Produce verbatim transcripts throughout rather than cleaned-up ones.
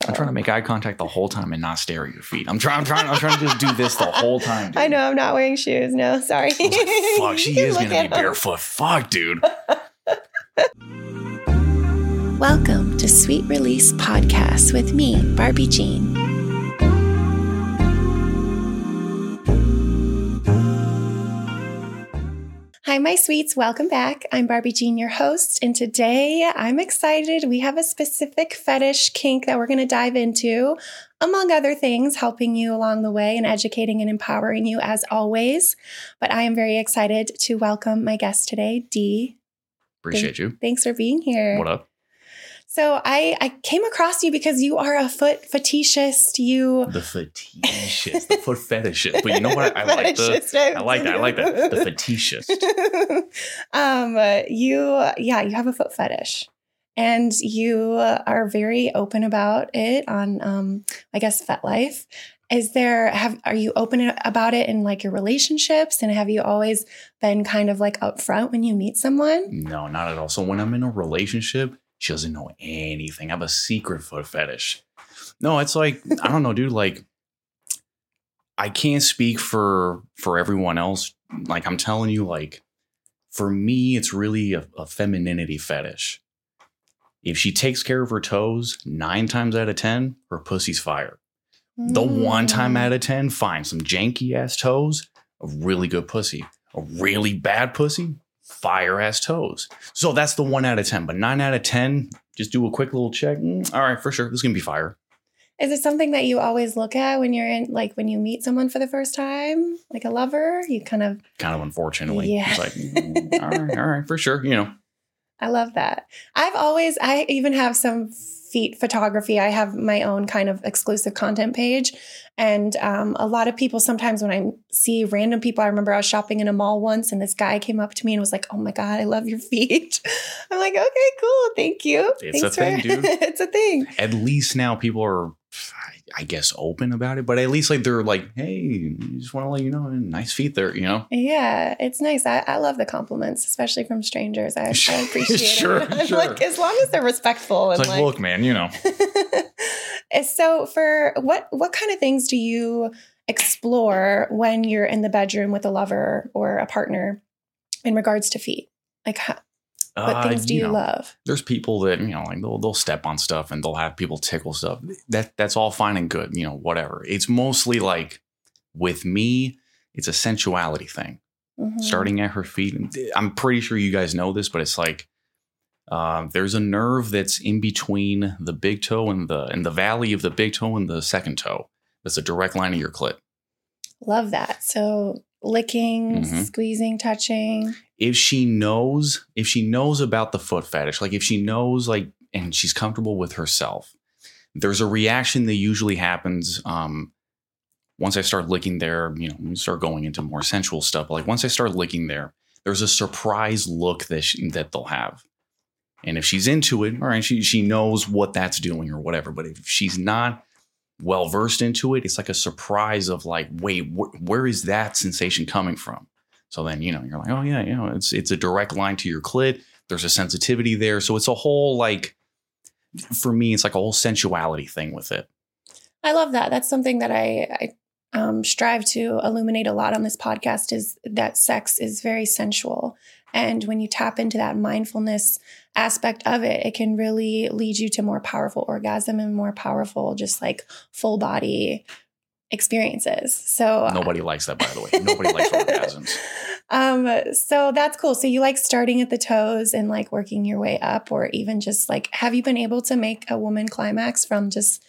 I'm trying to make eye contact the whole time and not stare at your feet. I'm trying. I'm trying. I'm trying to just do this the whole time. Dude. I know I'm not wearing shoes. No, sorry. I was like, fuck, she is gonna be barefoot. Fuck, dude. Welcome to Sweet Release Podcast with me, Barbie Jean. Hi, my sweets. Welcome back. I'm Barbie Jean, your host, and today I'm excited. We have a specific fetish kink that we're going to dive into, among other things, helping you along the way and educating and empowering you as always. But I am very excited to welcome my guest today, Dee. Appreciate Thank, you. Thanks for being here. What up? So I, I came across you because you are a foot fetishist. You the fetishist, the foot fetishist. But you know what? I, I like the. I like that. I like that. The fetishist. um, uh, you, yeah, you have a foot fetish, and you are very open about it on, um, I guess, FetLife. Is there? Have are you open about it in like your relationships? And have you always been kind of like upfront when you meet someone? No, not at all. So when I'm in a relationship, she doesn't know anything. I have a secret foot fetish. No, it's like, I don't know, dude. Like, I can't speak for for everyone else. Like, I'm telling you, like, for me, it's really a, a femininity fetish. If she takes care of her toes, nine times out of ten, her pussy's fire. Mm. The one time out of ten, fine. Some janky ass toes, a really good pussy. A really bad pussy, fire ass toes. So that's the one out of ten. But nine out of ten, just do a quick little check. Mm, all right, for sure. This is going to be fire. Is it something that you always look at when you're in, like when you meet someone for the first time? Like a lover? You kind of. Kind of unfortunately. Yeah. It's like, mm, all right, all right, for sure. You know. I love that. I've always, I even have some feet photography. I have my own kind of exclusive content page. And um, a lot of people, sometimes when I see random people, I remember I was shopping in a mall once and this guy came up to me and was like, oh my God, I love your feet. I'm like, okay, cool. Thank you. It's Thanks a thing, for- dude. It's a thing. At least now people are, I guess, open about it. But at least like they're like, hey, I just want to let you know, nice feet there, you know? Yeah, it's nice. I, I love the compliments, especially from strangers. I, I appreciate sure, it. I'm sure. like, as long as they're respectful. It's and like, like, look, man, you know. So for what what kind of things do you explore when you're in the bedroom with a lover or a partner in regards to feet? Like how, what Uh, things do you, know, love? There's people that, you know, like they'll, they'll step on stuff and they'll have people tickle stuff. That That's all fine and good, you know, whatever. It's mostly like with me, it's a sensuality thing. Mm-hmm. Starting at her feet. I'm pretty sure you guys know this, but it's like uh, there's a nerve that's in between the big toe and the and the valley of the big toe and the second toe. That's a direct line of your clit. Love that. So licking, Mhm. squeezing, touching. If she knows, if she knows about the foot fetish, like if she knows, like, and she's comfortable with herself, there's a reaction that usually happens. Um, once I start licking there, you know, start going into more sensual stuff. But like once I start licking there, there's a surprise look that she, that they'll have. And if she's into it, all right, she she knows what that's doing or whatever. But if she's not well versed into it, it's like a surprise of like, wait, wh- where is that sensation coming from? So then, you know, you're like, oh yeah, you know, it's it's a direct line to your clit. There's a sensitivity there. So it's a whole like, for me, it's like a whole sensuality thing with it. I love that. That's something that I, I um, strive to illuminate a lot on this podcast is that sex is very sensual. And when you tap into that mindfulness aspect of it, it can really lead you to more powerful orgasm and more powerful, just like full body experiences. So Nobody likes that, by the way. Nobody likes orgasms. Um, so that's cool. So you like starting at the toes and like working your way up, or even just like, have you been able to make a woman climax from just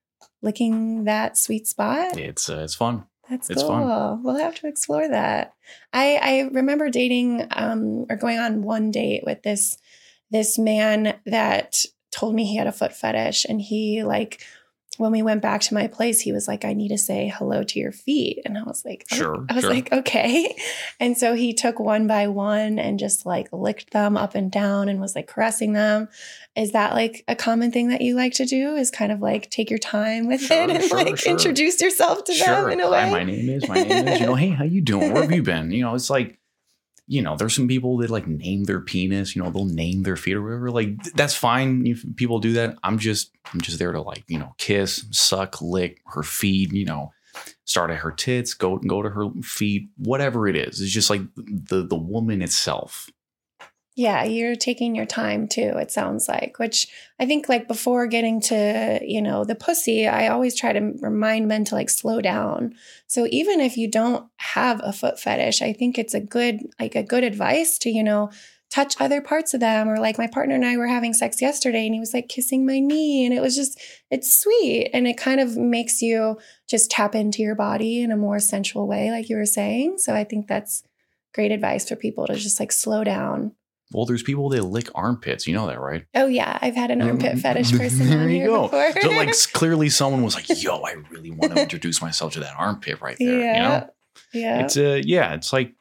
licking that sweet spot? It's uh, it's fun. That's It's cool. fun. We'll have to explore that. I, I remember dating um, or going on one date with this this man that told me he had a foot fetish, and he like when we went back to my place, he was like, I need to say hello to your feet. And I was like, Sure. I was sure. like, okay. And so he took one by one and just like licked them up and down and was like caressing them. Is that like a common thing that you like to do, is kind of like take your time with Sure, it and sure, like sure. introduce yourself to Sure. them in a way? Hi, my name is, my name is, you know, hey, how you doing? Where have you been? You know, it's like, you know, there's some people that like name their penis, you know, they'll name their feet or whatever. Like that's fine if people do that. I'm just, I'm just there to like, you know, kiss, suck, lick her feet, you know, start at her tits, go go to her feet, whatever it is. It's just like the the woman itself. Yeah, you're taking your time too, it sounds like, which I think like before getting to, you know, the pussy, I always try to remind men to like slow down. So even if you don't have a foot fetish, I think it's a good, like a good advice to, you know, touch other parts of them. Or like my partner and I were having sex yesterday and he was like kissing my knee and it was just, it's sweet. And it kind of makes you just tap into your body in a more sensual way, like you were saying. So I think that's great advice for people to just like slow down. Well, there's people that lick armpits. You know that, right? Oh, yeah. I've had an armpit fetish person there on you here go. before. So, like, clearly someone was like, yo, I really want to introduce myself to that armpit right there. Yeah. You know? Yeah. It's uh, yeah, it's like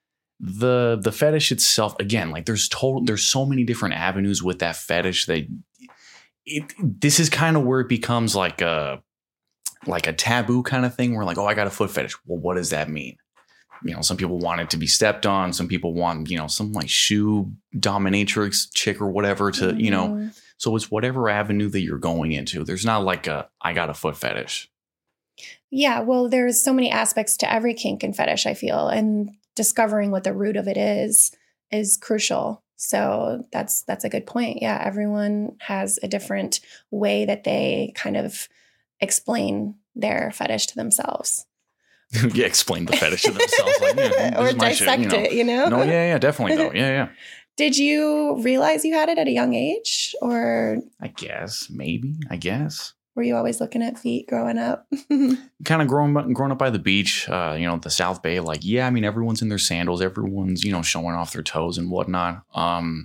the the fetish itself. Again, like there's total, there's so many different avenues with that fetish that it, this is kind of where it becomes like a, like a taboo kind of thing where like, oh, I got a foot fetish. Well, what does that mean? You know, some people want it to be stepped on. Some people want, you know, some like shoe dominatrix chick or whatever to, mm-hmm. you know, so it's whatever avenue that you're going into. There's not like a, I got a foot fetish. Yeah. Well, there's so many aspects to every kink and fetish, I feel, and discovering what the root of it is, is crucial. So that's, that's a good point. Yeah. Everyone has a different way that they kind of explain their fetish to themselves. Yeah, explain the fetish to themselves. Like, yeah, or dissect shit, you know? it, you know? No, yeah, yeah, definitely though. Yeah, yeah. Did you realize you had it at a young age or? I guess, maybe, I guess. Were you always looking at feet growing up? Kind of growing up, growing up by the beach, uh, you know, the South Bay, like, yeah, I mean, everyone's in their sandals. Everyone's, you know, showing off their toes and whatnot. Um,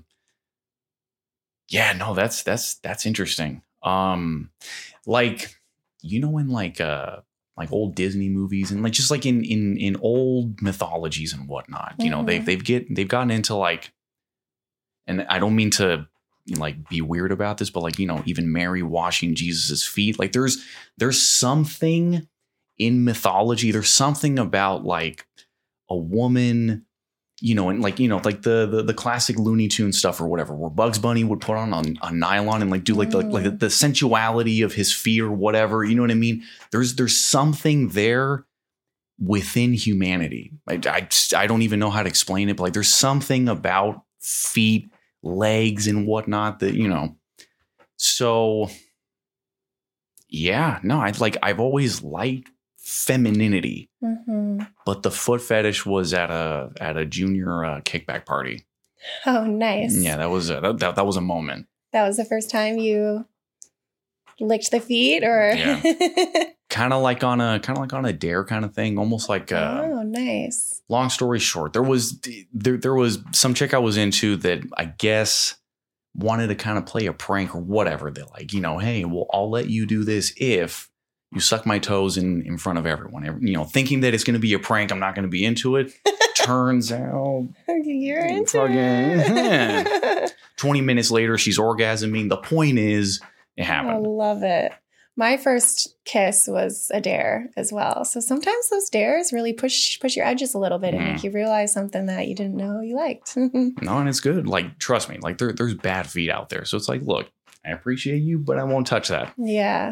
yeah, no, that's, that's, that's interesting. Um, like, you know, in like, uh, like old Disney movies and like just like in in in old mythologies and whatnot, you mm-hmm. know, they've they've get they've gotten into like, and I don't mean to like be weird about this, but like, you know, even Mary washing Jesus's feet, like there's there's something in mythology, there's something about like a woman, you know, and like, you know, like the the, the classic Looney Tunes stuff or whatever, where Bugs Bunny would put on a, a nylon and like do like, mm. the, like the, the sensuality of his feet or whatever. You know what I mean? There's there's something there within humanity. Like I I don't even know how to explain it, but like there's something about feet, legs, and whatnot that, you know. So yeah, no, I like I've always liked femininity, mm-hmm. but the foot fetish was at a at a junior uh, kickback party. Oh, nice! Yeah, that was a, that, that that was a moment. That was the first time you licked the feet, or yeah, kind of like on a kind of like on a dare kind of thing, almost like. Uh, oh, nice. Long story short, there was there there was some chick I was into that I guess wanted to kind of play a prank or whatever. They're like, you know, hey, well, I'll let you do this if you suck my toes in, in front of everyone, you know, thinking that it's going to be a prank. I'm not going to be into it. Turns out you're into fucking, it. twenty minutes later, she's orgasming. The point is, it happened. I love it. My first kiss was a dare as well. So sometimes those dares really push push your edges a little bit and mm. make you realize something that you didn't know you liked. No, and it's good. Like, trust me, like there, there's bad feet out there. So it's like, look, I appreciate you, but I won't touch that. Yeah.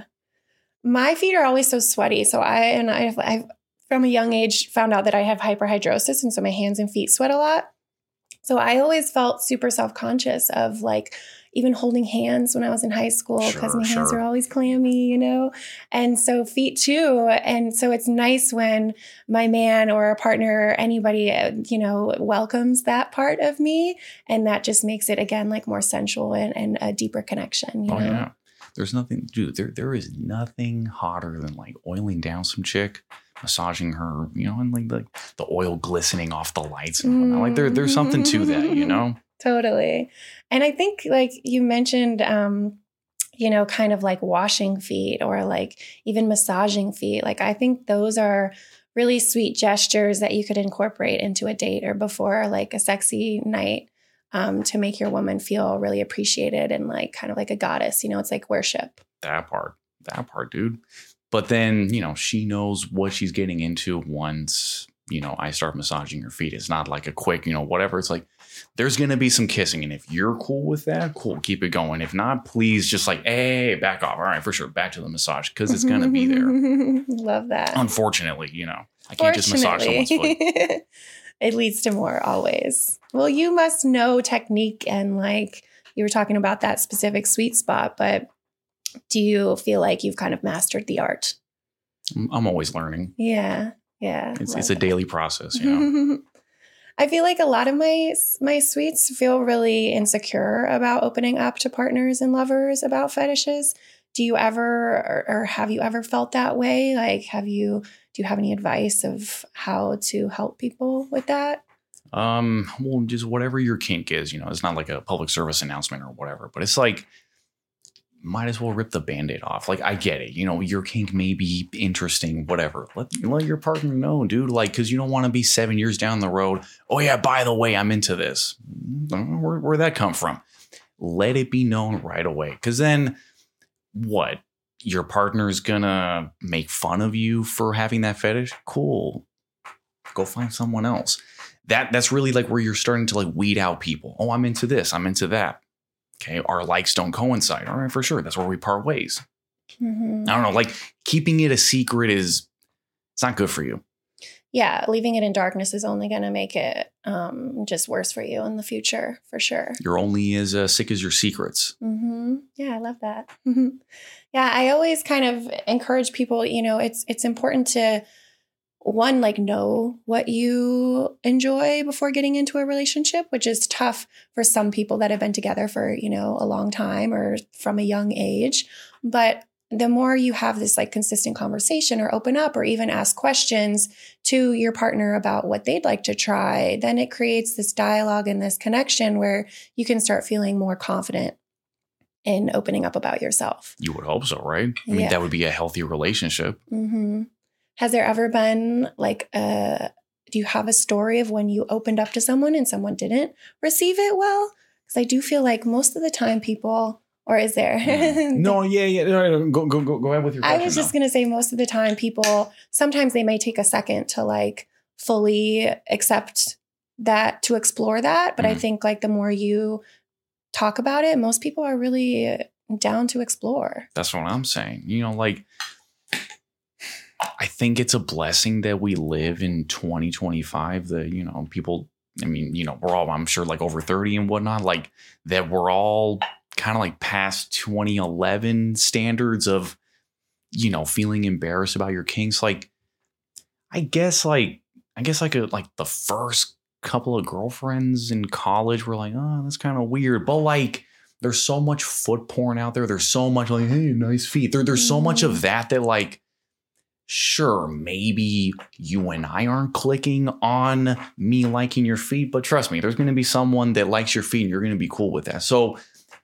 My feet are always so sweaty. So I, and I've, I've from a young age found out that I have hyperhidrosis. And so my hands and feet sweat a lot. So I always felt super self-conscious of like even holding hands when I was in high school because sure, my hands sure. are always clammy, you know, and so feet too. And so it's nice when my man or a partner or anybody, you know, welcomes that part of me. And that just makes it, again, like more sensual and, and a deeper connection, you oh, know? Yeah. There's nothing, dude, there there is nothing hotter than like oiling down some chick, massaging her, you know, and like the, the oil glistening off the lights and whatnot. Like there, there's something to that, you know? Totally. And I think like you mentioned, um, you know, kind of like washing feet or like even massaging feet. Like I think those are really sweet gestures that you could incorporate into a date or before like a sexy night. Um, to make your woman feel really appreciated and like kind of like a goddess, you know, it's like worship. That part, that part, dude. But then, you know, she knows what she's getting into once, you know, I start massaging your feet. It's not like a quick, you know, whatever. It's like, there's going to be some kissing. And if you're cool with that, cool, keep it going. If not, please just like, hey, back off. All right, for sure. Back to the massage because it's going to be there. Love that. Unfortunately, you know, I can't just massage someone's foot. It leads to more always. Well, you must know technique and like you were talking about that specific sweet spot, but do you feel like you've kind of mastered the art? I'm always learning. Yeah. Yeah. It's, it's a daily process, you know. I feel like a lot of my my sweets feel really insecure about opening up to partners and lovers about fetishes. Do you ever or, or have you ever felt that way? Like, have you do you have any advice of how to help people with that? Um, well, just whatever your kink is, you know, it's not like a public service announcement or whatever, but it's like, might as well rip the Band-Aid off. Like, I get it. You know, your kink may be interesting, whatever. Let, let your partner know, dude. Like, because you don't want to be seven years down the road. Oh, yeah, by the way, I'm into this. Where, where'd that come from? Let it be known right away. Because then what? Your partner's going to make fun of you for having that fetish? Cool. Go find someone else. That That's really like where you're starting to like weed out people. Oh, I'm into this. I'm into that. Okay, our likes don't coincide. All right, for sure. That's where we part ways. Mm-hmm. I don't know. Like keeping it a secret is, it's not good for you. Yeah, leaving it in darkness is only going to make it um, just worse for you in the future, for sure. You're only as uh, sick as your secrets. Mm-hmm. Yeah, I love that. Mm-hmm. Yeah, I always kind of encourage people, you know, it's it's important to, one, like know what you enjoy before getting into a relationship, which is tough for some people that have been together for, you know, a long time or from a young age. But the more you have this like consistent conversation or open up or even ask questions to your partner about what they'd like to try, then it creates this dialogue and this connection where you can start feeling more confident in opening up about yourself. You would hope so, right? I mean, yeah. that would be a healthy relationship. Mm-hmm. Has there ever been like a, do you have a story of when you opened up to someone and someone didn't receive it well? Because I do feel like most of the time people, or is there? no, yeah, yeah. No, go, go, go, go ahead with your question. I was just going to say most of the time people, sometimes they may take a second to like fully accept that, to explore that. But mm. I think like the more you talk about it, most people are really down to explore. That's what I'm saying. You know, like, I think it's a blessing that we live in twenty twenty-five that, you know, people, I mean, you know, we're all, I'm sure like over thirty and whatnot, like that we're all kind of like past twenty eleven standards of, you know, feeling embarrassed about your kinks. Like, I guess like, I guess like a, like the first couple of girlfriends in college were like, oh, that's kind of weird. But like, there's so much foot porn out there. There's so much like, hey, nice feet. There, there's so much of that that like, sure, maybe you and I aren't clicking on me liking your feet, but trust me, there's going to be someone that likes your feet and you're going to be cool with that. So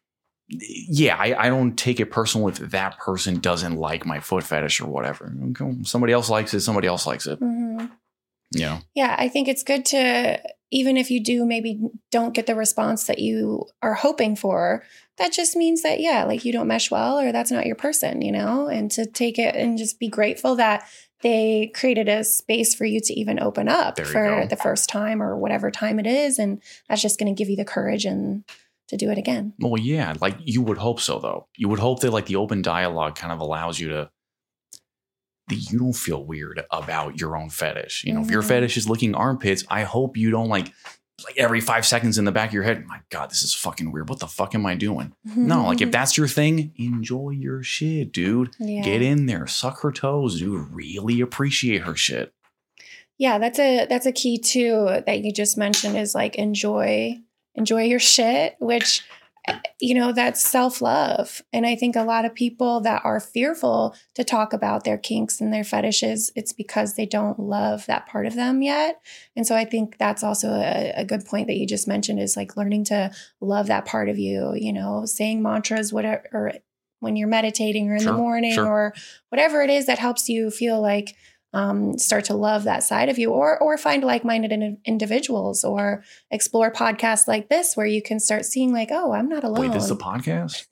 yeah, I, I don't take it personal if that person doesn't like my foot fetish or whatever. Somebody else likes it. Somebody else likes it. Mm-hmm. Yeah. Yeah. I think it's good to, even if you do maybe don't get the response that you are hoping for, that just means that, yeah, like you don't mesh well or that's not your person, you know, and to take it and just be grateful that they created a space for you to even open up for the first time or whatever time it is. And that's just going to give you the courage and to do it again. Well, yeah, like you would hope so, though. You would hope that like the open dialogue kind of allows you to, that you don't feel weird about your own fetish. You know, mm-hmm. if your fetish is licking armpits, I hope you don't like, like every five seconds in the back of your head, my God, this is fucking weird. What the fuck am I doing? Mm-hmm. No, like if that's your thing, enjoy your shit, dude. Yeah. Get in there, suck her toes, dude. Really appreciate her shit. Yeah, that's a that's a key too that you just mentioned is like enjoy enjoy your shit, which, you know, that's self-love. And I think a lot of people that are fearful to talk about their kinks and their fetishes, it's because they don't love that part of them yet. And so I think that's also a, a good point that you just mentioned is like learning to love that part of you, you know, saying mantras, whatever, or when you're meditating or in sure, the morning sure. or whatever it is that helps you feel like Um, start to love that side of you, or or find like-minded in, individuals, or explore podcasts like this where you can start seeing like, oh, I'm not alone. Wait, this is a podcast?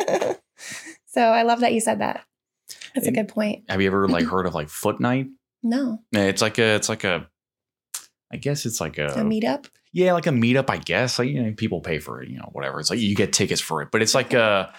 So I love that you said that. That's and a good point. Have you ever like heard of like Foot Night? No. It's like a it's like a I guess it's like a, A meetup? Yeah, like a meetup, I guess. Like, you know, people pay for it, you know, whatever. It's like you get tickets for it, but it's like a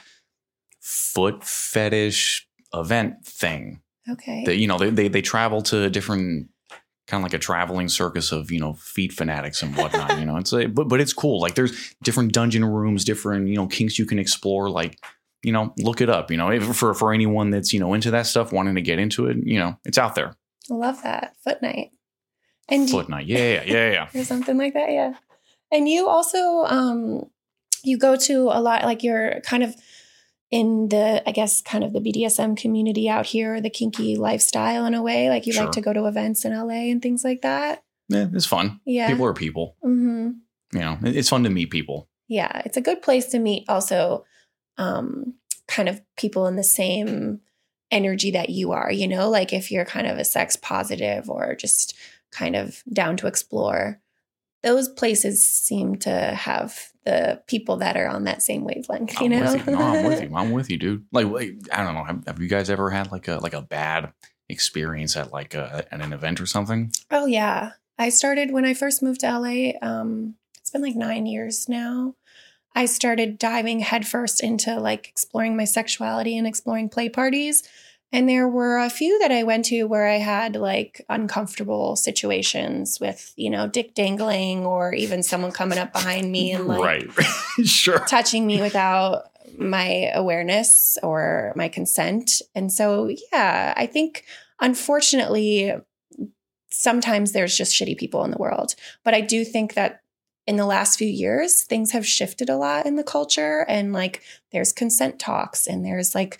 foot fetish event thing. Okay. That, you know, they, they they travel to different, kind of like a traveling circus of, you know, feet fanatics and whatnot. You know, it's like, but but it's cool. Like there's different dungeon rooms, different, you know, kinks you can explore. Like, you know, look it up. You know, if, for for anyone that's, you know, into that stuff, wanting to get into it, you know, it's out there. Love that. Foot night. And Foot night. Yeah, yeah, yeah. Or something like that. Yeah. And you also, um, you go to a lot, like you're kind of in the, I guess, kind of the B D S M community out here, the kinky lifestyle in a way. Like you Sure. like to go to events in L A and things like that. Yeah, it's fun. Yeah. People are people. Mm-hmm. You know, it- it's fun to meet people. Yeah. It's a good place to meet also um, kind of people in the same energy that you are, you know, like if you're kind of a sex positive or just kind of down to explore, those places seem to have the people that are on that same wavelength, you I'm know? with you. No, I'm with you. I'm with you, dude. Like, like, I don't know. Have, have you guys ever had like a like a bad experience at like a, at an event or something? Oh, yeah. I started when I first moved to L A. Um, it's been like nine years now. I started diving headfirst into like exploring my sexuality and exploring play parties. And there were a few that I went to where I had like uncomfortable situations with, you know, dick dangling or even someone coming up behind me and like right. Sure. touching me without my awareness or my consent. And so, yeah, I think unfortunately, sometimes there's just shitty people in the world. But I do think that in the last few years, things have shifted a lot in the culture, and like there's consent talks and there's like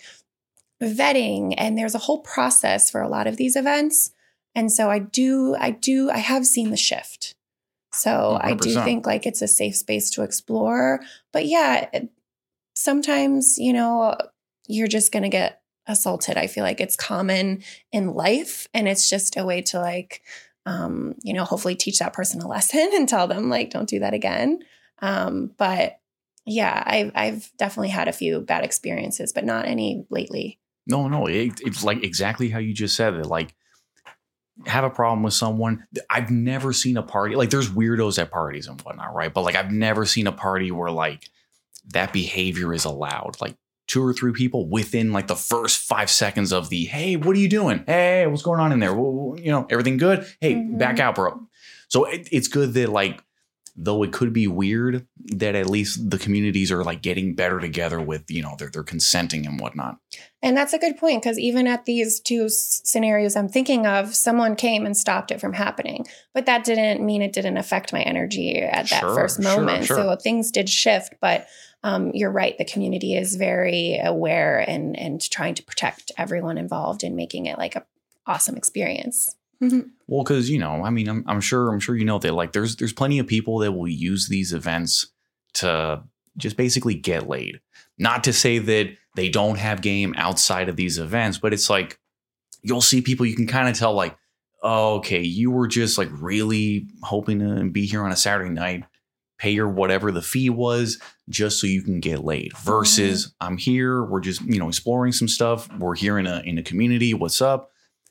vetting and there's a whole process for a lot of these events. And so I do, I do, I have seen the shift. So one hundred percent. I do think like it's a safe space to explore. But yeah, it, sometimes, you know, you're just going to get assaulted. I feel like it's common in life, and it's just a way to like, um, you know, hopefully teach that person a lesson and tell them like, don't do that again. Um, but yeah, I've, I've definitely had a few bad experiences, but not any lately. No, no, it, it's like exactly how you just said it. Like, have a problem with someone. I've never seen a party. Like, there's weirdos at parties and whatnot, right? But like, I've never seen a party where like that behavior is allowed. Like, two or three people within like the first five seconds of the, hey, what are you doing? Hey, what's going on in there? Well, you know, everything good? Hey, Mhm. back out, bro. So it, it's good that like, though it could be weird, that at least the communities are like getting better together with, you know, they're, they're consenting and whatnot. And that's a good point, because even at these two s- scenarios I'm thinking of, someone came and stopped it from happening. But that didn't mean it didn't affect my energy at that Sure, first sure, moment. sure. So things did shift. But um, you're right. The community is very aware and, and trying to protect everyone involved in making it like a awesome experience. Well, because, you know, I mean, I'm, I'm sure I'm sure you know that like there's there's plenty of people that will use these events to just basically get laid. Not to say that they don't have game outside of these events, but it's like you'll see people you can kind of tell like, oh, okay, you were just like really hoping to be here on a Saturday night, pay your whatever the fee was just so you can get laid. Versus mm-hmm. I'm here, we're just, you know, exploring some stuff. We're here in a in a community. What's up?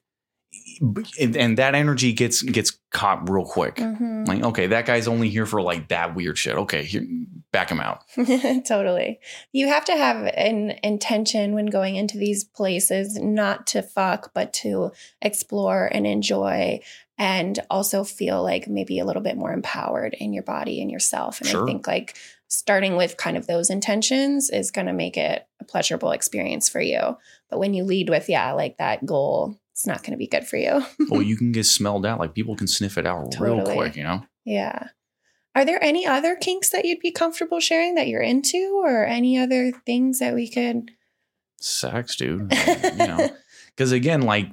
And, and that energy gets gets caught real quick. Mm-hmm. Like, okay, that guy's only here for like that weird shit. Okay, here, back him out. Totally. You have to have an intention when going into these places, not to fuck, but to explore and enjoy, and also feel like maybe a little bit more empowered in your body and yourself. And sure. I think like starting with kind of those intentions is going to make it a pleasurable experience for you. But when you lead with, yeah, like that goal, it's not going to be good for you. Well, you can get smelled out. Like people can sniff it out totally. Real quick, you know? Yeah. Are there any other kinks that you'd be comfortable sharing that you're into, or any other things that we could? Sex, dude. You know, because again, like,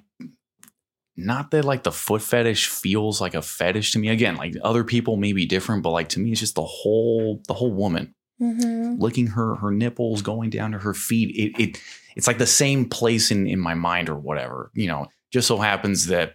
not that like the foot fetish feels like a fetish to me. Again, like other people may be different, but like to me, it's just the whole, the whole woman. Mm-hmm. Licking her her nipples, going down to her feet. It it it's like the same place in, in my mind or whatever. You know, just so happens that,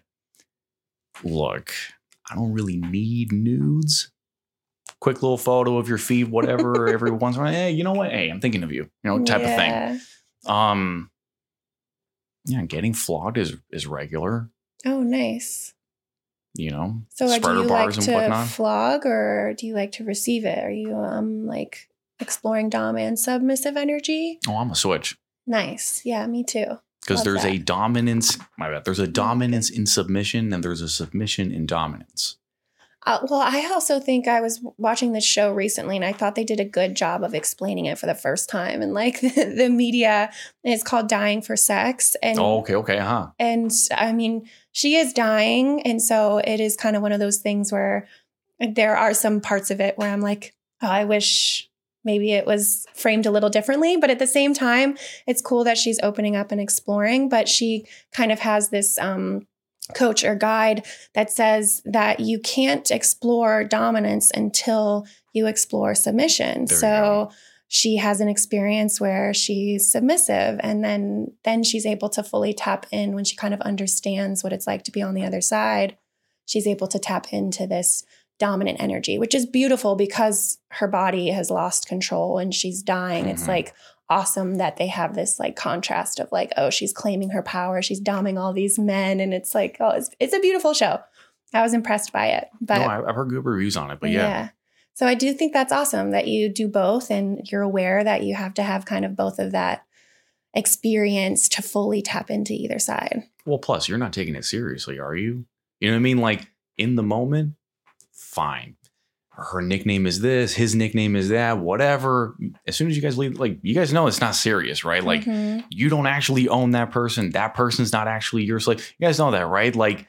look, I don't really need nudes. Quick little photo of your feet, whatever, every once in a while. Hey, you know what? Hey, I'm thinking of you. You know, type yeah. of thing. Um, yeah, getting flogged is is regular. Oh, nice. you know, so spreader do you bars like and to whatnot. flog or do you like to receive it? Are you um like exploring dom and submissive energy? Oh, I'm a switch. Nice. Yeah, me too. Because Love there's that. a dominance, my bad, there's a dominance Okay. in submission and there's a submission in dominance. Uh, well, I also think I was watching this show recently and I thought they did a good job of explaining it for the first time. And like the, the media is called Dying for Sex. And, Oh, okay, okay, huh? and I mean, she is dying. And so it is kind of one of those things where there are some parts of it where I'm like, oh, I wish maybe it was framed a little differently. But at the same time, it's cool that she's opening up and exploring. But she kind of has this um, coach or guide that says that you can't explore dominance until you explore submission. There you So go. she has an experience where she's submissive and then then she's able to fully tap in when she kind of understands what it's like to be on the other side. She's able to tap into this dominant energy, which is beautiful because her body has lost control and she's dying. Mm-hmm. It's like awesome that they have this like contrast of like, oh, she's claiming her power. She's doming all these men. And it's like, oh, it's, it's a beautiful show. I was impressed by it. But no, I've heard good reviews on it, but yeah. yeah. So I do think that's awesome that you do both and you're aware that you have to have kind of both of that experience to fully tap into either side. Well, plus you're not taking it seriously, are you? You know what I mean? Like in the moment, fine. Her nickname is this, his nickname is that, whatever. As soon as you guys leave, like you guys know it's not serious, right? Like mm-hmm. you don't actually own that person. That person's not actually your slave. You guys know that, right? Like,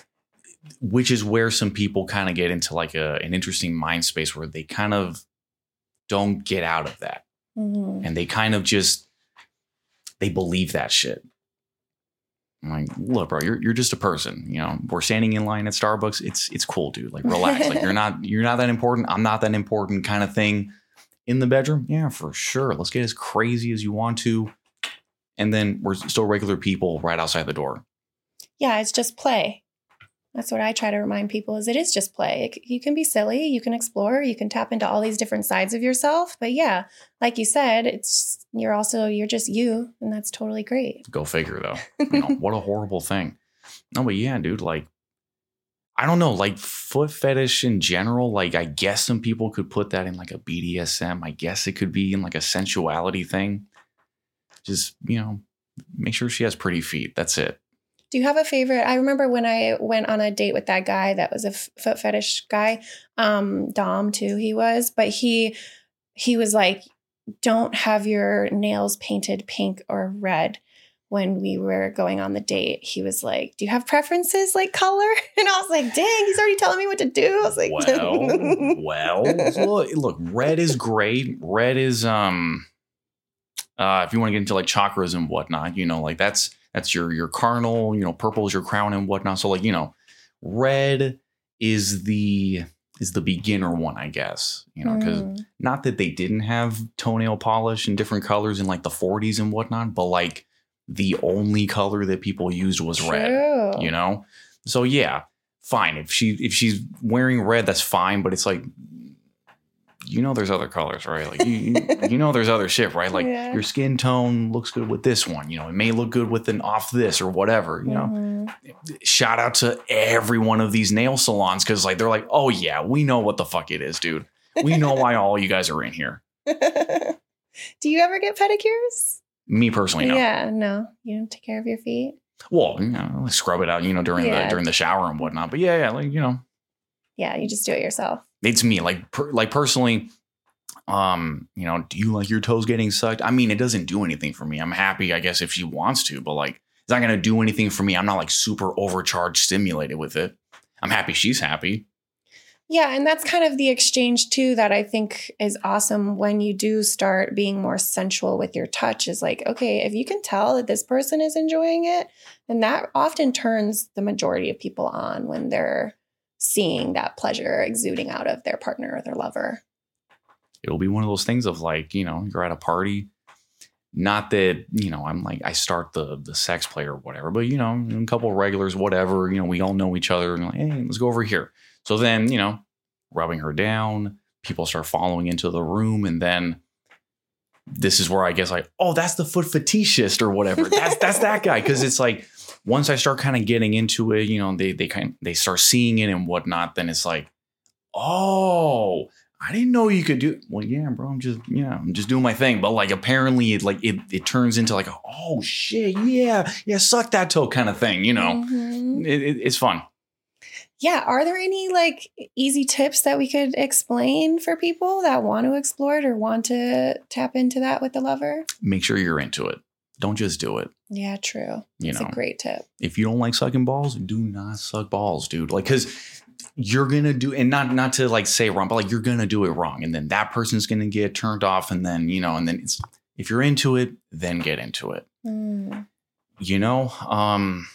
which is where some people kind of get into like a, an interesting mind space where they kind of don't get out of that. Mm-hmm. And they kind of just, they believe that shit. I'm like, look, bro, you're you're just a person. You know, we're standing in line at Starbucks. It's it's cool, dude. Like, relax. Like, you're not you're not that important. I'm not that important, kind of thing. In the bedroom, yeah, for sure. Let's get as crazy as you want to, and then we're still regular people right outside the door. Yeah, it's just play. That's what I try to remind people: is it is just play. It, you can be silly, you can explore, you can tap into all these different sides of yourself. But yeah, like you said, it's you're also you're just you, and that's totally great. Go figure, though. You know, what a horrible thing. No, but yeah, dude. Like, I don't know. Like foot fetish in general. Like, I guess some people could put that in like a B D S M. I guess it could be in like a sensuality thing. Just, you know, make sure she has pretty feet. That's it. Do you have a favorite? I remember when I went on a date with that guy that was a f- foot fetish guy, um, Dom too, he was, but he, he was like, don't have your nails painted pink or red. When we were going on the date, he was like, do you have preferences like color? And I was like, dang, he's already telling me what to do. I was like, well, well, look, look, red is great. Red is, um, uh, if you want to get into like chakras and whatnot, you know, like that's, That's your your carnal, you know, purple is your crown and whatnot. So like, you know, red is the is the beginner one, I guess, you know, because mm. not that they didn't have toenail polish in different colors in like the forties and whatnot, but like the only color that people used was True. red, you know? So yeah, fine. If she if she's wearing red, that's fine. But it's like, you know, there's other colors, right? Like, you, you know, there's other shit, right? Like yeah. your skin tone looks good with this one. You know, it may look good with an off this or whatever, you mm-hmm. know, shout out to every one of these nail salons. Cause like, they're like, oh yeah, we know what the fuck it is, dude. We know why all you guys are in here. Do you ever get pedicures? Me personally, no. Yeah, no, you don't take care of your feet. Well, you know, like scrub it out, you know, during yeah. the, during the shower and whatnot. But yeah, yeah, like, you know, yeah, you just do it yourself. It's me, like, per, like personally, um, you know, do you like your toes getting sucked? I mean, it doesn't do anything for me. I'm happy, I guess, if she wants to, but like, it's not going to do anything for me. I'm not like super overcharged, stimulated with it. I'm happy she's happy. Yeah. And that's kind of the exchange too, that I think is awesome when you do start being more sensual with your touch is like, okay, if you can tell that this person is enjoying it, then that often turns the majority of people on when they're seeing that pleasure exuding out of their partner or their lover. It'll be one of those things of like, you know, you're at a party. Not that, you know, I'm like, I start the the sex play or whatever, but, you know, a couple of regulars, whatever, you know, we all know each other and like, hey, let's go over here. So then, you know, rubbing her down, people start following into the room. And then this is where I guess like, oh, that's the foot fetishist or whatever. That's, that's that guy. Cause it's like, once I start kind of getting into it, you know, they they kind they start seeing it and whatnot, then it's like, oh, I didn't know you could do it. Well, yeah, bro, I'm just, yeah, I'm just doing my thing. But like, apparently it like it, it turns into like, oh shit, yeah, yeah, suck that toe kind of thing, you know. Mm-hmm. It, it, it's fun. Yeah. Are there any like easy tips that we could explain for people that want to explore it or want to tap into that with the lover? Make sure you're into it. Don't just do it. Yeah, true. You That's know, a great tip. If you don't like sucking balls, do not suck balls, dude. Like, because you're gonna do, and not not to like say wrong, but like you're gonna do it wrong, and then that person's gonna get turned off, and then you know, and then it's if you're into it, then get into it. Mm. You know, um,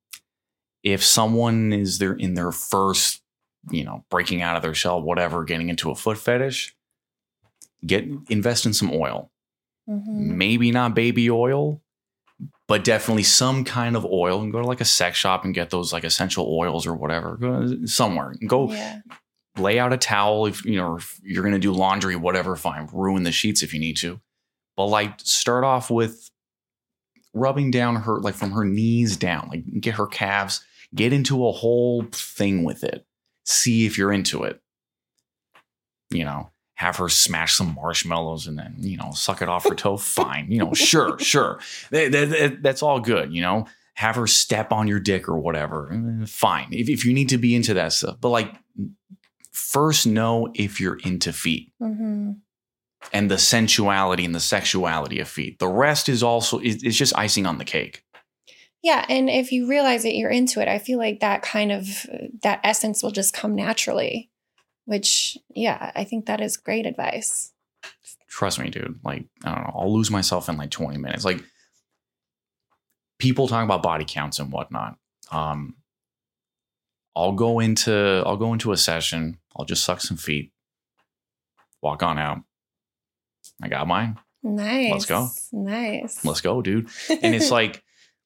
if someone is there in their first, you know, breaking out of their shell, whatever, getting into a foot fetish, get invest in some oil. Mm-hmm. Maybe not baby oil, but definitely some kind of oil, and go to like a sex shop and get those like essential oils or whatever. Go somewhere and go Yeah. lay out a towel. If you know, if you're going to do laundry, whatever, fine. Ruin the sheets if you need to. But like start off with rubbing down her, like from her knees down, like get her calves, get into a whole thing with it. See if you're into it. You know, have her smash some marshmallows and then, you know, suck it off her toe. Fine. You know, sure, sure. That, that, that's all good. You know, have her step on your dick or whatever. Fine. If, if you need to be into that stuff. But like, first know if you're into feet. Mm-hmm. And the sensuality and the sexuality of feet. The rest is also, it's just icing on the cake. Yeah. And if you realize that you're into it, I feel like that kind of, that essence will just come naturally, which, yeah, I think that is great advice. Trust me, dude. Like, I don't know, I'll lose myself in like twenty minutes. Like, people talk about body counts and whatnot. Um, I'll go into, I'll go into a session. I'll just suck some feet, walk on out. I got mine. Nice. Let's go. Nice. Let's go, dude. And it's like,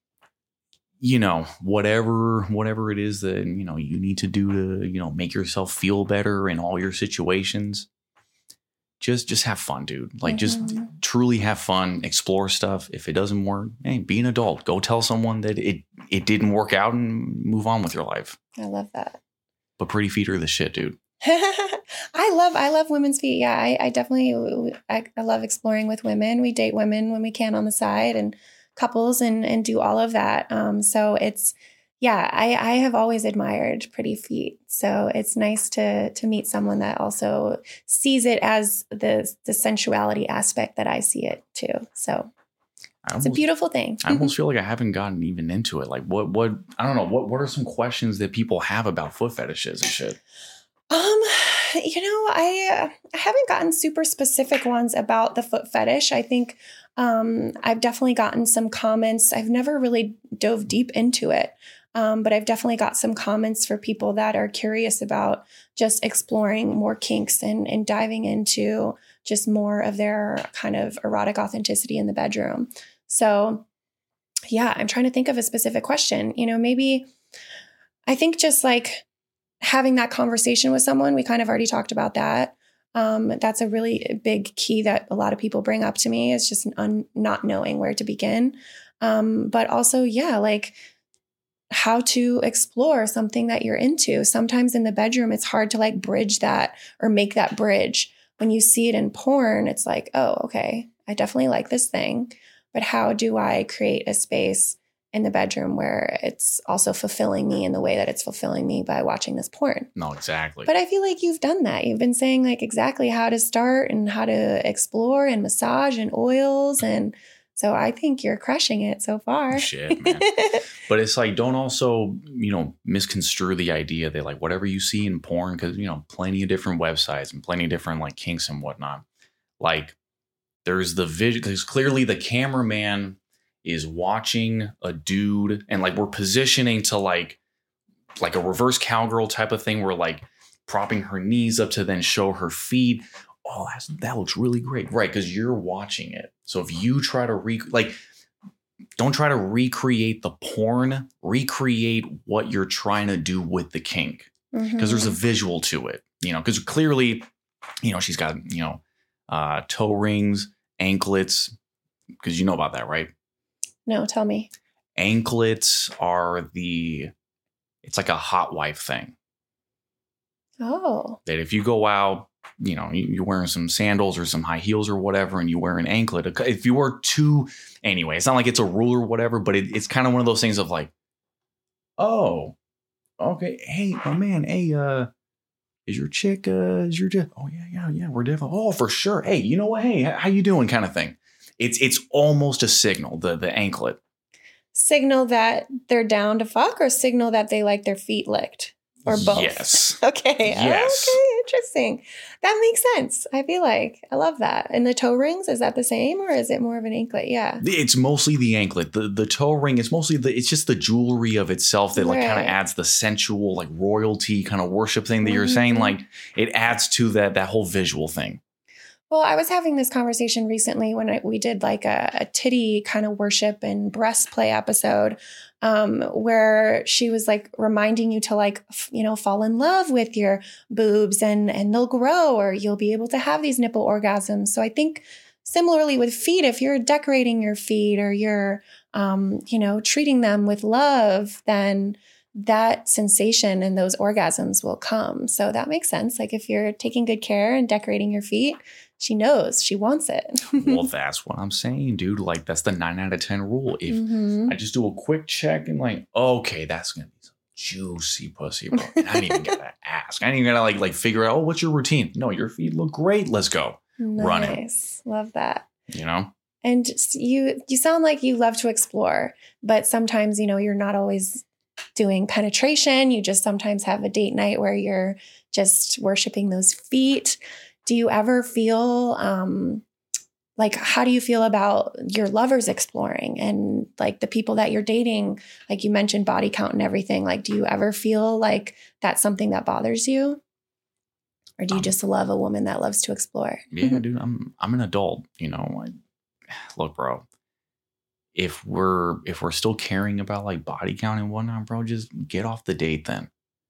you know, whatever, whatever it is that, you know, you need to do to, you know, make yourself feel better in all your situations. Just, just have fun, dude. Like, mm-hmm. just truly have fun, explore stuff. If it doesn't work, hey, be an adult. Go tell someone that it, it didn't work out and move on with your life. I love that. But pretty feet are the shit, dude. I love, I love women's feet. Yeah, I, I definitely, I, I love exploring with women. We date women when we can on the side and couples and, and do all of that. Um, so it's, yeah, I, I have always admired pretty feet. So it's nice to, to meet someone that also sees it as the, the sensuality aspect that I see it too. So almost, it's a beautiful thing. I almost feel like I haven't gotten even into it. Like what, what, I don't know. What, what are some questions that people have about foot fetishes and shit? Um, you know, I, uh, I haven't gotten super specific ones about the foot fetish. I think, um, I've definitely gotten some comments. I've never really dove deep into it. Um, but I've definitely got some comments for people that are curious about just exploring more kinks and, and diving into just more of their kind of erotic authenticity in the bedroom. So yeah, I'm trying to think of a specific question, you know, maybe I think just like having that conversation with someone, we kind of already talked about that. Um, that's a really big key that a lot of people bring up to me is just un- not knowing where to begin. Um, but also, yeah, like how to explore something that you're into. Sometimes in the bedroom, it's hard to like bridge that or make that bridge. When you see it in porn, it's like, oh, okay, I definitely like this thing, but how do I create a space in the bedroom where it's also fulfilling me in the way that it's fulfilling me by watching this porn? No, exactly. But I feel like you've done that. You've been saying like exactly how to start and how to explore and massage and oils. And so I think you're crushing it so far. Shit, man. But it's like, don't also, you know, misconstrue the idea that like whatever you see in porn, because, you know, plenty of different websites and plenty of different like kinks and whatnot. Like there's the vision, because clearly the cameraman is watching a dude and like we're positioning to like like a reverse cowgirl type of thing where like propping her knees up to then show her feet. Oh, that's, that looks really great. Right, because you're watching it. So if you try to re like don't try to recreate the porn, recreate what you're trying to do with the kink. Because mm-hmm. there's a visual to it. You know, because clearly, you know, she's got, you know, uh toe rings, anklets, because you know about that, right? No, tell me. Anklets are the, it's like a hot wife thing. Oh. That if you go out, you know, you're wearing some sandals or some high heels or whatever, and you wear an anklet. If you wear two, anyway, it's not like it's a rule or whatever, but it, it's kind of one of those things of like, oh, okay, hey, my man, hey, uh, is your chick, uh, is your chick? Oh yeah, yeah, yeah, we're definitely, oh, for sure. Hey, you know what? Hey, how you doing? Kind of thing. It's it's almost a signal, the the anklet. Signal that they're down to fuck, or signal that they like their feet licked, or both? Yes. Okay. Yes. Okay. Interesting. That makes sense. I feel like I love that. And the toe rings, is that the same, or is it more of an anklet? Yeah. It's mostly the anklet. The the toe ring is mostly the, it's just the jewelry of itself that like Right. kind of adds the sensual, like royalty kind of worship thing that you're Mhm. saying. Like it adds to that that whole visual thing. Well, I was having this conversation recently when I, we did like a, a titty kind of worship and breast play episode, um, where she was like reminding you to like, f- you know, fall in love with your boobs and and they'll grow, or you'll be able to have these nipple orgasms. So I think similarly with feet, if you're decorating your feet or you're, um, you know, treating them with love, then that sensation and those orgasms will come. So that makes sense. Like if you're taking good care and decorating your feet, she knows, she wants it. Well, that's what I'm saying, dude. Like that's the nine out of ten rule. If Mhm. I just do a quick check and like, okay, that's gonna be some juicy pussy, bro. And I didn't even gotta ask. I didn't even gotta like like figure out, oh, what's your routine? No, your feet look great. Let's go. Run it. Nice. Love that. You know? And just- you you sound like you love to explore, but sometimes, you know, you're not always doing penetration. You just sometimes have a date night where you're just worshiping those feet. Do you ever feel um like, how do you feel about your lovers exploring and like the people that you're dating? Like you mentioned body count and everything. Like, do you ever feel like that's something that bothers you? Or do you Um, just love a woman that loves to explore? Yeah, dude, I'm I'm an adult, you know. I, look, bro. If we're if we're still caring about like body count and whatnot, bro, just get off the date then.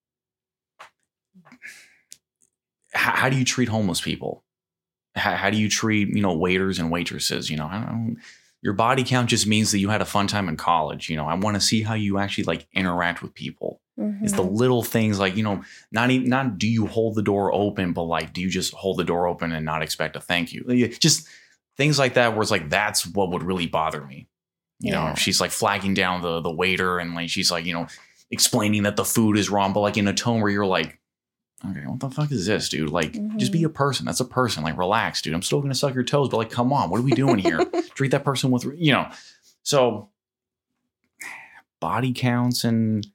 How, how do you treat homeless people? How, how do you treat, you know, waiters and waitresses? You know, I don't, your body count just means that you had a fun time in college. You know, I want to see how you actually like interact with people. Mhm. It's the little things like, you know, not even, not do you hold the door open, but like, do you just hold the door open and not expect a thank you? Like, just things like that where it's like, that's what would really bother me. You know, Yeah. if she's like flagging down the the waiter and like, she's like, you know, explaining that the food is wrong, but like in a tone where you're like, okay, what the fuck is this, dude? Like, just be a person. That's a person. Like, relax, dude. I'm still going to suck your toes, but like, come on, what are we doing here? Treat that person with, you know. So, body counts, and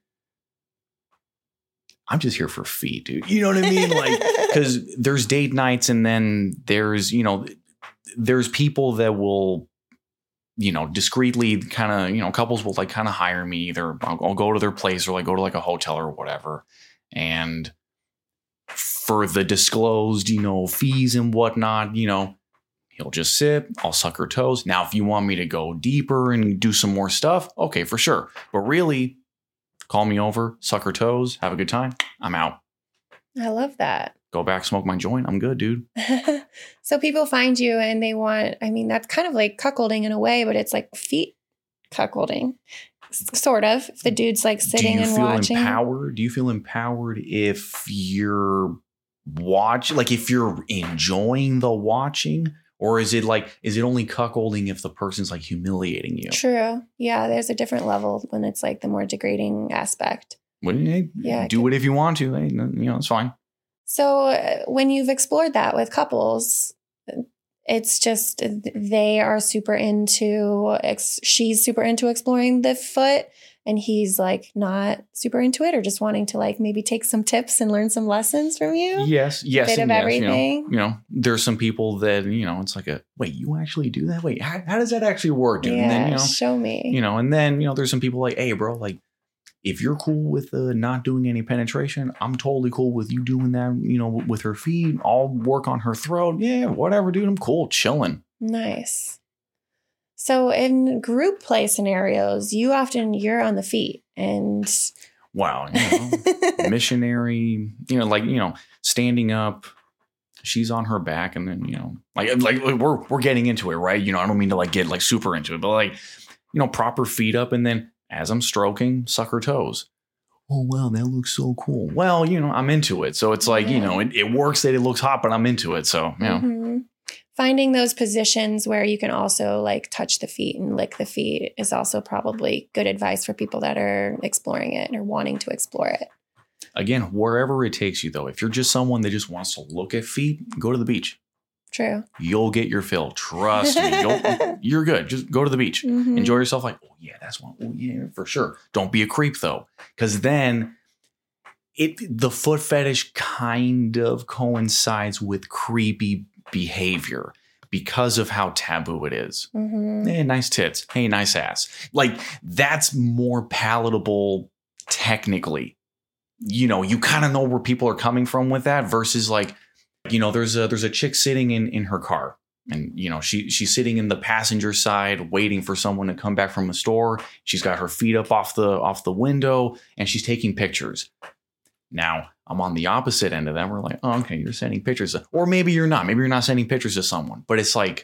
I'm just here for feet, dude. You know what I mean? Like, because there's date nights, and then there's, you know, there's people that will, you know, discreetly kind of, you know, couples will like kind of hire me. Either I'll, I'll go to their place or like go to like a hotel or whatever. And for the disclosed, you know, fees and whatnot, you know, he'll just sit, I'll suck her toes. Now, if you want me to go deeper and do some more stuff, okay, for sure. But really, call me over, suck her toes, have a good time. I'm out. I love that. Go back, smoke my joint. I'm good, dude. So people find you and they want, I mean, that's kind of like cuckolding in a way, but it's like feet cuckolding. S- Sort of. If the dude's like sitting Do you and feel watching. empowered? Do you feel empowered if you're watch, like if you're enjoying the watching? Or is it like, is it only cuckolding if the person's like humiliating you? True. Yeah, there's a different level when it's like the more degrading aspect. Well, hey, Yeah, do it if you want to. Hey, you know, it's fine. So uh, when you've explored that with couples, it's just they are super into, ex- she's super into exploring the foot, and he's like not super into it, or just wanting to like maybe take some tips and learn some lessons from you. Yes, yes, Bit and of yes, everything. You know, you know, there's some people that, you know, it's like a, wait, you actually do that? Wait, how, how does that actually work, dude? Yeah, And then, you know, show me. you know, and then, you know, there's some people like, hey, bro, like, if you're cool with uh, not doing any penetration, I'm totally cool with you doing that, you know, with her feet. I'll work on her throat. Yeah, whatever, dude. I'm cool, chilling. Nice. So in group play scenarios, you often you're on the feet and Wow, you know, missionary, you know, like, you know, standing up, she's on her back, and then, you know, like, like we're we're getting into it, right? You know, I don't mean to like get like super into it, but like, you know, proper feet up, and then as I'm stroking, suck her toes. Oh, wow, that looks so cool. Well, you know, I'm into it. So it's like, yeah. you know, it, it works that it looks hot, but I'm into it. So, you know. Mm-hmm. Finding those positions where you can also like touch the feet and lick the feet is also probably good advice for people that are exploring it or wanting to explore it. Again, wherever it takes you, though, if you're just someone that just wants to look at feet, go to the beach. True. You'll get your fill. Trust me. You'll, you're good. Just go to the beach. Mm-hmm. Enjoy yourself. Like, oh, yeah, that's one. Oh, yeah, for sure. Don't be a creep, though, because then it the foot fetish kind of coincides with creepy behavior because of how taboo it is. Mm-hmm. Hey, nice tits. Hey, nice ass. Like, that's more palatable technically. You know, you kind of know where people are coming from with that versus like, you know, there's a there's a chick sitting in, in her car and, you know, she she's sitting in the passenger side waiting for someone to come back from the store. She's got her feet up off the off the window and she's taking pictures. Now, I'm on the opposite end of that. We're like, oh, OK, you're sending pictures. Or maybe you're not. Maybe you're not sending pictures to someone. But it's like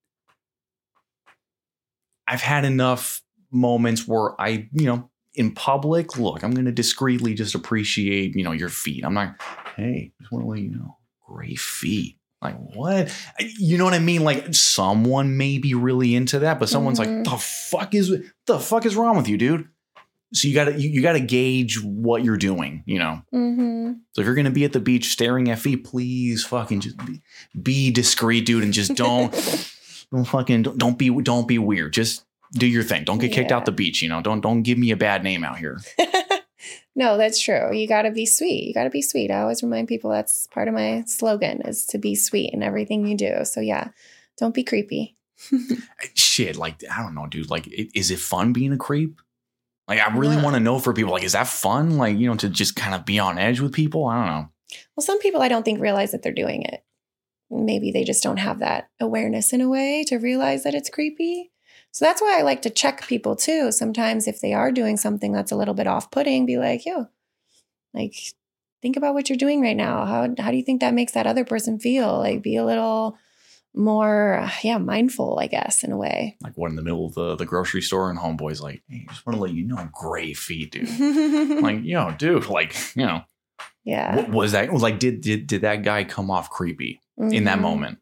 I've had enough moments where I, you know, in public, look, I'm going to discreetly just appreciate, you know, your feet. I'm not, hey, just want to let you know. Great feet. Like what? You know what I mean? Like someone may be really into that, but someone's mm-hmm. like, the fuck is the fuck is wrong with you, dude? So you gotta you, you gotta gauge what you're doing, you know. Mm-hmm. So if you're gonna be at the beach staring at feet, please fucking just be, be discreet, dude, and just don't don't fucking don't, don't be don't be weird. Just do your thing. Don't get kicked yeah. out the beach, you know. Don't don't give me a bad name out here. No, that's true. You got to be sweet. You got to be sweet. I always remind people that's part of my slogan is to be sweet in everything you do. So yeah, don't be creepy. Shit, like, I don't know, dude. Like, is it fun being a creep? Like, I really yeah. want to know for people, like, is that fun? Like, you know, to just kind of be on edge with people? I don't know. Well, some people I don't think realize that they're doing it. Maybe they just don't have that awareness in a way to realize that it's creepy. So that's why I like to check people too. Sometimes if they are doing something that's a little bit off-putting, be like, yo, like, think about what you're doing right now. How how do you think that makes that other person feel? Like, be a little more, yeah, mindful, I guess, in a way. Like one in the middle of the, the grocery store and homeboy's like, hey, just want to let you know, great feet, dude. Like, yo, dude, like, you know. Yeah. What was that? Like, did, did, did that guy come off creepy mm-hmm. in that moment?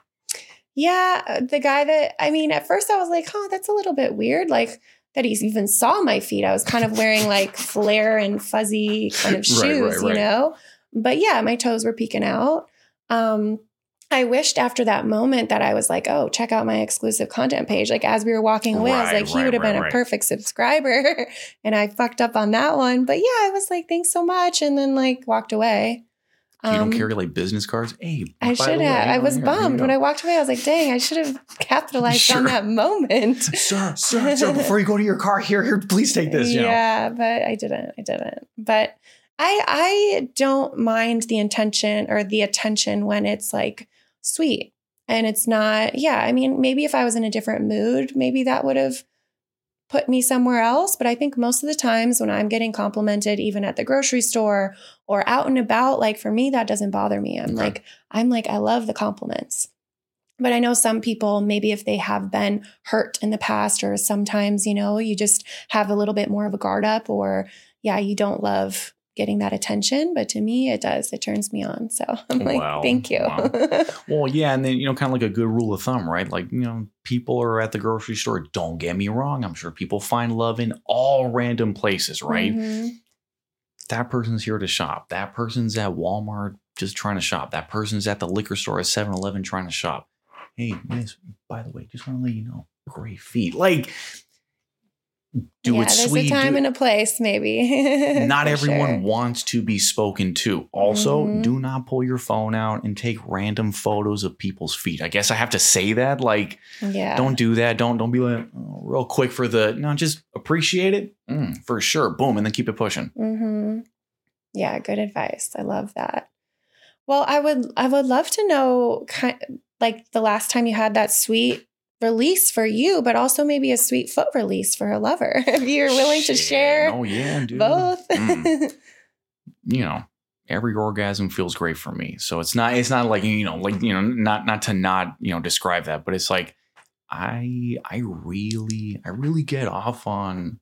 Yeah, the guy that, I mean, at first I was like, huh, that's a little bit weird. Like that he even saw my feet. I was kind of wearing like flare and fuzzy kind of shoes, right, right, right. you know? But yeah, my toes were peeking out. Um, I wished after that moment that I was like, oh, check out my exclusive content page. Like as we were walking away, right, I was like, he right, would have right, been right. a perfect subscriber. And I fucked up on that one. But yeah, I was like, thanks so much. And then like walked away. You don't um, carry like business cards? Hey, I should have. I was here, bummed when I walked away. I was like, dang, I should have capitalized sure. on that moment. sir, sir, sir, before you go to your car, here, here, please take this. You yeah, know? But I didn't. I didn't. But I I don't mind the intention or the attention when it's like sweet. And it's not, yeah, I mean, maybe if I was in a different mood, maybe that would have put me somewhere else. But I think most of the times when I'm getting complimented, even at the grocery store or out and about, like for me, that doesn't bother me. I'm okay. like, I'm like, I love the compliments. But I know some people, maybe if they have been hurt in the past, or sometimes, you know, you just have a little bit more of a guard up, or yeah, you don't love getting that attention. But to me, it does. It turns me on. So I'm like, wow. thank you. Wow. Well, yeah. And then, you know, kind of like a good rule of thumb, right? Like, you know, people are at the grocery store. Don't get me wrong. I'm sure people find love in all random places, right? Mm-hmm. That person's here to shop. That person's at Walmart just trying to shop. That person's at the liquor store at seven eleven trying to shop. Hey, miss, by the way, just want to let you know, great feet. Like, do yeah, it there's sweet. a time do and a place, maybe. Not everyone sure. wants to be spoken to. Also, mm-hmm. do not pull your phone out and take random photos of people's feet. I guess I have to say that. Like, yeah. don't do that. Don't don't be like oh, real quick for the, no, just appreciate it. Mm, for sure. Boom. And then keep it pushing. Mm-hmm. Yeah, good advice. I love that. Well, I would I would love to know kind like the last time you had that sweet release for you, but also maybe a sweet foot release for a lover. If you're willing Shit. to share oh, yeah, dude. both. mm. You know, every orgasm feels great for me. So it's not, it's not like, you know, like, you know, not, not to not, you know, describe that, but it's like, I, I really, I really get off on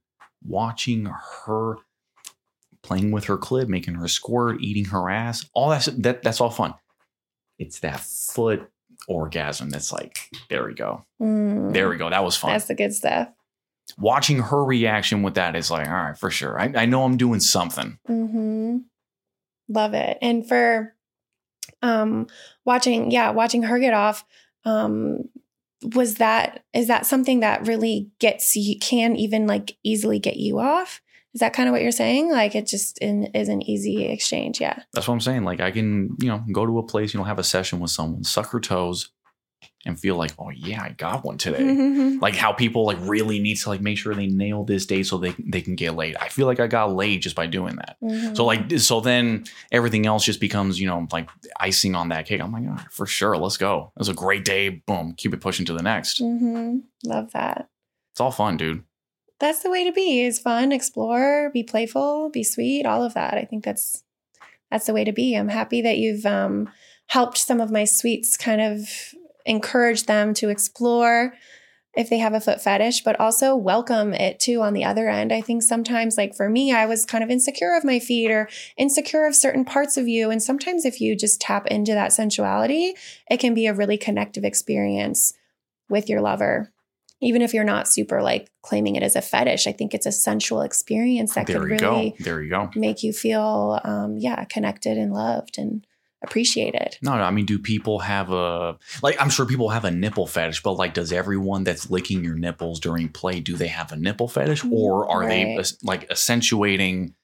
watching her playing with her clit, making her squirt, eating her ass, all that, that that's all fun. It's that foot orgasm that's like, there we go. Mm, there we go. That was fun. That's the good stuff. Watching her reaction with that is like, all right, for sure. I, I know I'm doing something. Mm-hmm. Love it. And for um, watching, yeah, watching her get off, um, was that, is that something that really gets you, can even like easily get you off? Is that kind of what you're saying? Like it just in, is an easy exchange. Yeah. That's what I'm saying. Like I can, you know, go to a place, you know, have a session with someone, suck her toes and feel like, oh yeah, I got one today. Mm-hmm. Like how people like really need to like make sure they nail this day so they, they can get laid. I feel like I got laid just by doing that. Mm-hmm. So like, so then everything else just becomes, you know, like icing on that cake. I'm like, all right, for sure. Let's go. It was a great day. Boom. Keep it pushing to the next. Mm-hmm. Love that. It's all fun, dude. That's the way to be, is fun, explore, be playful, be sweet, all of that. I think that's that's the way to be. I'm happy that you've um, helped some of my sweets kind of encourage them to explore if they have a foot fetish, but also welcome it too on the other end. I think sometimes, like for me, I was kind of insecure of my feet or insecure of certain parts of you. And sometimes if you just tap into that sensuality, it can be a really connective experience with your lover. Even if you're not super like claiming it as a fetish, I think it's a sensual experience that there could you really go. There you go. make you feel, um, yeah, connected and loved and appreciated. No, no, I mean, do people have a, like, I'm sure people have a nipple fetish, but like, does everyone that's licking your nipples during play, do they have a nipple fetish or are right. they like accentuating?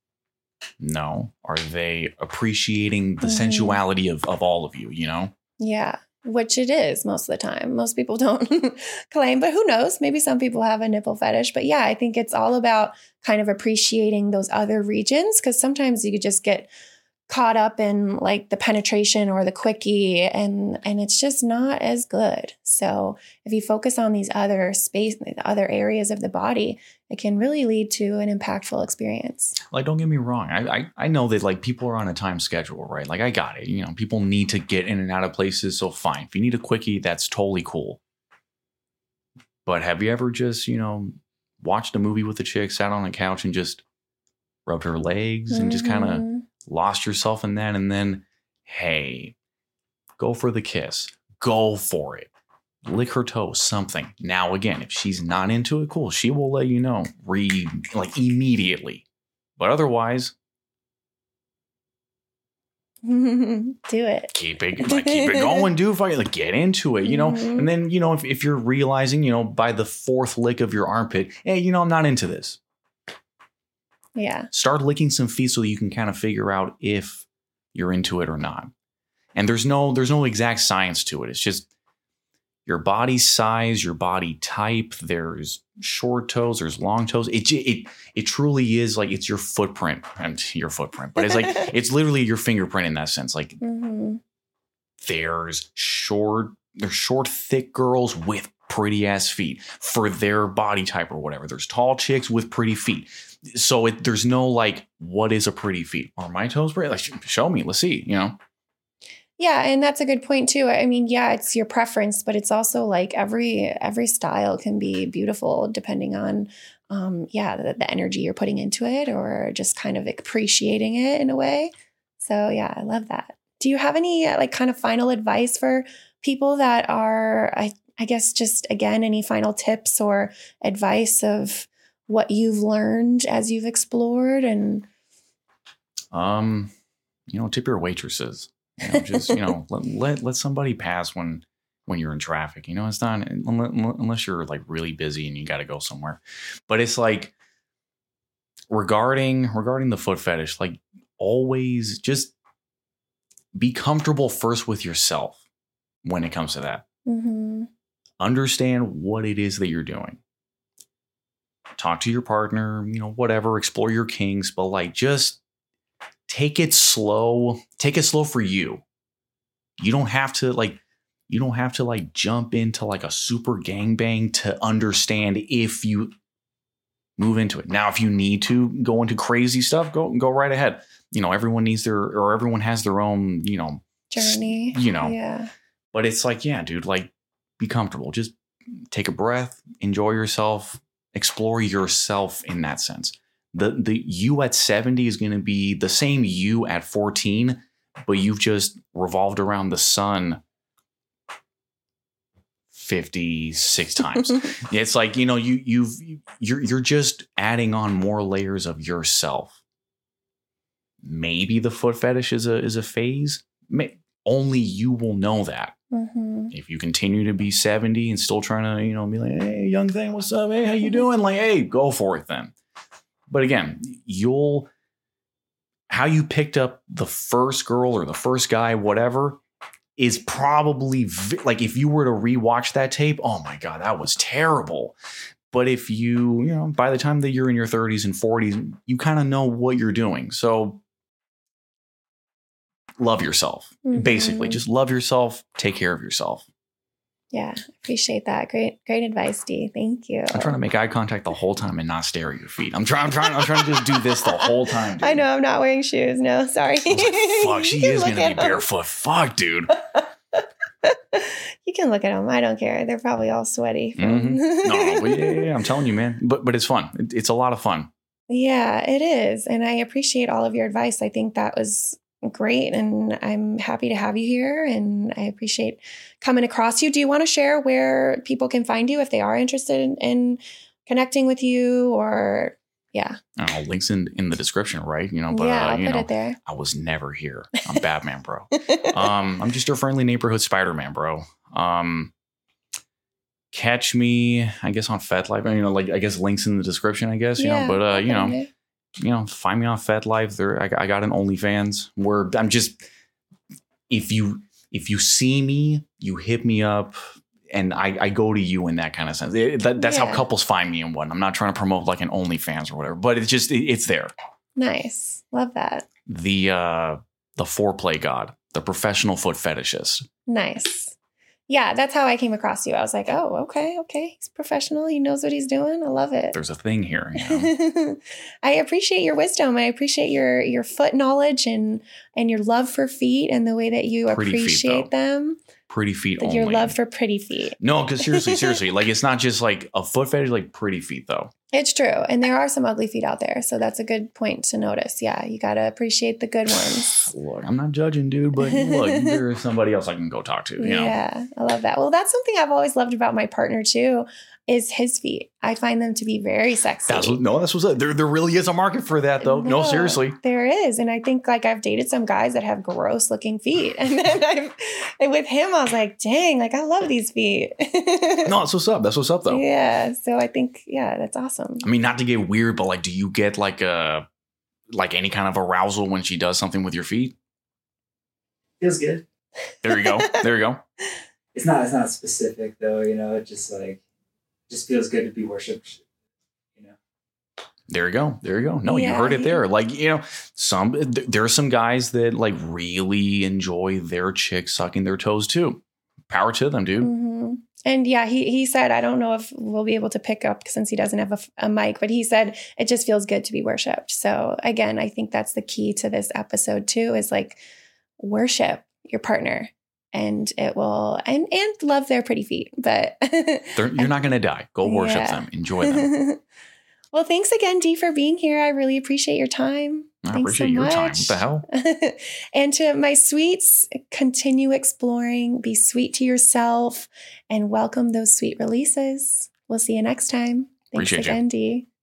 No. Are they appreciating the mm. sensuality of, of all of you, you know? Yeah. Which it is most of the time. Most people don't claim, but who knows? Maybe some people have a nipple fetish. But yeah, I think it's all about kind of appreciating those other regions, because sometimes you could just get caught up in like the penetration or the quickie and and it's just not as good. So if you focus on these other space, the other areas of the body, it can really lead to an impactful experience. Like, don't get me wrong. I, I I know that like people are on a time schedule, right? Like I got it. You know, people need to get in and out of places. So fine. If you need a quickie, that's totally cool. But have you ever just, you know, watched a movie with a chick, sat on a couch and just rubbed her legs mm-hmm. and just kind of lost yourself in that, and then, hey, go for the kiss. Go for it. Lick her toes, something. Now, again, if she's not into it, cool. She will let you know, re like immediately. But otherwise, do it. Keep it, like, keep it going, dude. Like, get into it, you know. Mm-hmm. And then, you know, if, if you're realizing, you know, by the fourth lick of your armpit, hey, you know, I'm not into this. Yeah. Start licking some feet so you can kind of figure out if you're into it or not. And there's no there's no exact science to it. It's just your body size, your body type. There's short toes, there's long toes. It it it truly is like it's your footprint and your footprint, but it's like it's literally your fingerprint in that sense. Like mm-hmm. there's short there's short, thick girls with pretty ass feet for their body type or whatever. There's tall chicks with pretty feet. So it, there's no like, what is a pretty feet? Are my toes pretty? Like, show me, let's see, you know? Yeah. And that's a good point too. I mean, yeah, it's your preference, but it's also like every, every style can be beautiful depending on, um, yeah, the, the energy you're putting into it or just kind of appreciating it in a way. So yeah, I love that. Do you have any like kind of final advice for people that are, I, I guess just again, any final tips or advice of what you've learned as you've explored? And um, you know, tip your waitresses. You know, just you know, let, let let somebody pass when when you're in traffic. You know, it's not unless you're like really busy and you got to go somewhere. But it's like regarding regarding the foot fetish, like always just be comfortable first with yourself when it comes to that. Mm-hmm. Understand what it is that you're doing. Talk to your partner, you know, whatever, explore your kinks, but like just take it slow. Take it slow for you. You don't have to like, you don't have to like jump into like a super gangbang to understand if you move into it. Now, if you need to go into crazy stuff, go go right ahead. You know, everyone needs their, or everyone has their own, you know, journey, you know, yeah. But it's like, yeah, dude, like be comfortable. Just take a breath, enjoy yourself. explore yourself in that sense. The the you at seventy is going to be the same you at fourteen, but you've just revolved around the sun fifty-six times. It's like, you know, you you've you're you're just adding on more layers of yourself. Maybe the foot fetish is a is a phase. May, only you will know that. Mm-hmm. If you continue to be seventy and still trying to, you know, be like, hey, young thing, what's up? Hey, how you doing? Like, hey, go for it then. But again, you'll how you picked up the first girl or the first guy, whatever, is probably vi- like if you were to rewatch that tape, oh my God, that was terrible. But if you, you know, by the time that you're in your thirties and forties, you kind of know what you're doing. So love yourself, mm-hmm. basically. Just love yourself. Take care of yourself. Yeah, appreciate that. Great, great advice, Dee. Thank you. I'm trying to make eye contact the whole time and not stare at your feet. I'm trying. I'm trying. I'm trying to just do this the whole time. Dude. I know. I'm not wearing shoes. No, sorry. I was like, fuck, she is gonna be barefoot. Fuck, dude. You can look at them. I don't care. They're probably all sweaty. From- mm-hmm. No, no, but yeah, yeah, I'm telling you, man. But but it's fun. It, it's a lot of fun. Yeah, it is, and I appreciate all of your advice. I think that was great, and I'm happy to have you here, and I appreciate coming across you. Do you want to share where people can find you if they are interested in, in connecting with you, or yeah? I don't know, links in, in the description, right? You know, but yeah, uh, I'll you put know, it there. I was never here. I'm Batman, bro. um, I'm just your friendly neighborhood Spider-Man, bro. Um, catch me, I guess, on FetLife. You know, like I guess links in the description, I guess. You yeah, know, but uh, you know, you know, find me on FetLife. There, I, I got an OnlyFans where I'm just if you if you see me, you hit me up. And I, I go to you in that kind of sense. It, that, that's yeah. how couples find me and what. I'm not trying to promote like an OnlyFans or whatever, but it's just it, it's there. Nice, love that. The uh, the foreplay god, the professional foot fetishist. Nice. Yeah, that's how I came across you. I was like, oh, okay, okay. He's professional. He knows what he's doing. I love it. There's a thing here. You know? I appreciate your wisdom. I appreciate your your foot knowledge and and your love for feet and the way that you Pretty appreciate feet, them. Pretty feet only. Your love for pretty feet. No, because seriously, seriously, like it's not just like a foot fetish, like pretty feet though. It's true. And there are some ugly feet out there. So that's a good point to notice. Yeah, you got to appreciate the good ones. Look, I'm not judging, dude, but look, there's somebody else I can go talk to. You know? Yeah, I love that. Well, that's something I've always loved about my partner too, is his feet. I find them to be very sexy. That's what, no, that's what's up. There, there really is a market for that though. No, no, seriously. There is. And I think like I've dated some guys that have gross looking feet. And then I've, and with him, I was like, dang, like I love these feet. No, that's what's up. That's what's up though. Yeah. So I think, yeah, that's awesome. I mean, not to get weird, but like, do you get like a, like any kind of arousal when she does something with your feet? Feels good. There you go. There you go. It's not, it's not specific though, you know, it just like, just feels good to be worshipped, you know. There you go. There you go. No, yeah, you heard it there. Like, you know, some th- there are some guys that like really enjoy their chick sucking their toes too. Power to them, dude. Mm-hmm. And yeah, he he said, I don't know if we'll be able to pick up since he doesn't have a, a mic, but he said it just feels good to be worshipped. So again, I think that's the key to this episode too, is like worship your partner. And it will, and, and love their pretty feet, but you're not going to die. Go worship yeah. them. Enjoy them. Well, thanks again, Dee, for being here. I really appreciate your time. I thanks appreciate so your much. time. What the hell? And to my sweets, continue exploring, be sweet to yourself, and welcome those sweet releases. We'll see you next time. Thanks appreciate again, you. Dee.